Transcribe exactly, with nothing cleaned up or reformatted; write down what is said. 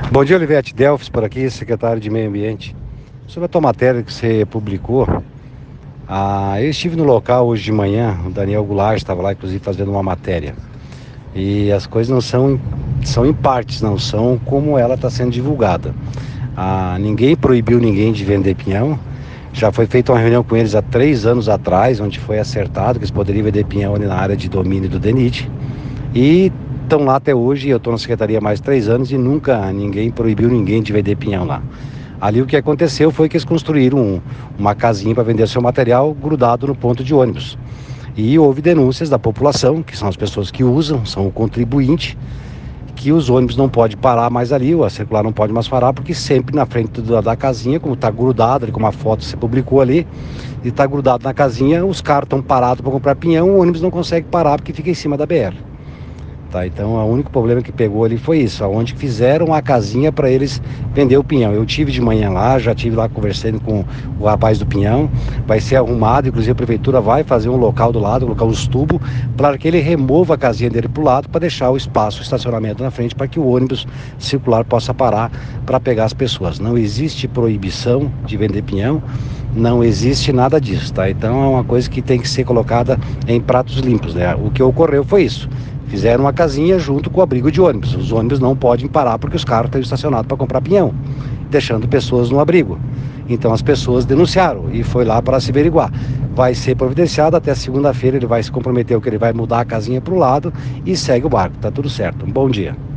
Bom dia, Olivete Delfes, por aqui, secretário de Meio Ambiente. Sobre a tua matéria que você publicou, ah, eu estive no local hoje de manhã, o Daniel Goulart estava lá, inclusive, fazendo uma matéria. E as coisas não são, são em partes, não são como ela está sendo divulgada. Ah, ninguém proibiu ninguém de vender pinhão. Já foi feita uma reunião com eles há três anos atrás, onde foi acertado que eles poderiam vender pinhão ali na área de domínio do DENIT. E estão lá até hoje. Eu estou na secretaria há mais de três anos e nunca ninguém proibiu ninguém de vender pinhão lá. Ali o que aconteceu foi que eles construíram um, uma casinha para vender seu material grudado no ponto de ônibus. E houve denúncias da população, que são as pessoas que usam, são o contribuinte, que os ônibus não podem parar mais ali, ou a circular não pode mais parar, porque sempre na frente da, da casinha, como está grudado, ali, como a foto você publicou ali, e está grudado na casinha, os caras estão parados para comprar pinhão, o ônibus não consegue parar porque fica em cima da B R. Tá, então o único problema que pegou ali foi isso, onde fizeram a casinha para eles vender o pinhão. Eu tive de manhã lá, já tive lá conversando com o rapaz do pinhão, vai ser arrumado, inclusive a prefeitura vai fazer um local do lado, colocar os tubos, para que ele remova a casinha dele para o lado, para deixar o espaço, o estacionamento na frente, para que o ônibus circular possa parar para pegar as pessoas. Não existe proibição de vender pinhão, não existe nada disso, tá? Então é uma coisa que tem que ser colocada em pratos limpos, né? O que ocorreu foi isso. Fizeram uma casinha junto com o abrigo de ônibus. Os ônibus não podem parar porque os carros estão estacionados para comprar pinhão, deixando pessoas no abrigo. Então as pessoas denunciaram e foi lá para se averiguar. Vai ser providenciado até segunda-feira, ele vai se comprometer que ele vai mudar a casinha para o lado e segue o barco. Tá tudo certo. Um bom dia.